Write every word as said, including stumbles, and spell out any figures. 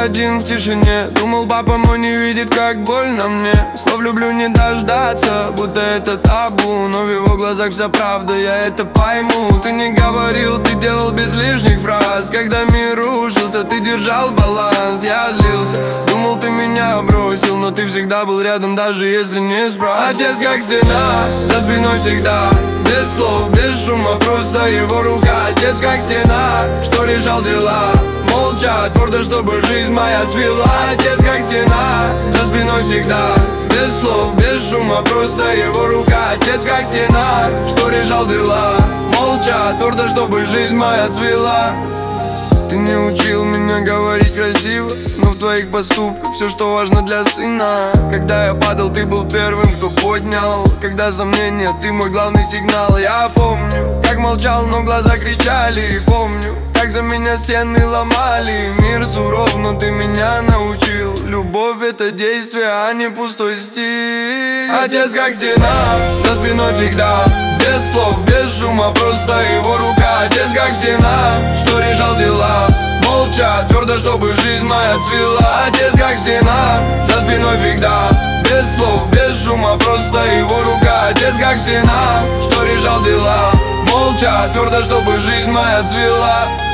один в тишине. Думал, папа мой не видит, как больно мне. Слов люблю не дождаться, будто это табу. Но в его глазах вся правда, я это пойму. Ты не говорил, ты делал без лишних фраз. Когда мир рушился, ты держал баланс. Я злился, думал, ты меня бросил, но ты всегда был рядом, даже если не справился. Отец как стена, за спиной всегда. Без слов, без шума, просто его рука. Отец как стена, что решал дела. Молча, твердо, чтобы жизнь моя цвела. Отец как стена, за спиной всегда. Без слов, без шума, просто его рука. Отец как стена, что решал дела. Молча, твердо, чтобы жизнь моя цвела. Ты не учил меня говорить красиво, но в твоих поступках все, что важно для сына. Когда я падал, ты был первым, кто поднял. Когда сомнения, ты мой главный сигнал. Я помню, как молчал, но глаза кричали. Помню, как за меня стены ломали. Мир суров, но ты меня научил. Любовь — это действие, а не пустой стиль. Отец как стена, за спиной всегда. Без слов, без шума, просто его рука. Отец как стена, что решал дела. Молча, твердо, чтобы жизнь моя цвела. Отец как стена, за спиной всегда. Без слов, без шума, просто его рука. Отец как стена, что решал дела. Молча, твердо, чтобы жизнь моя цвела.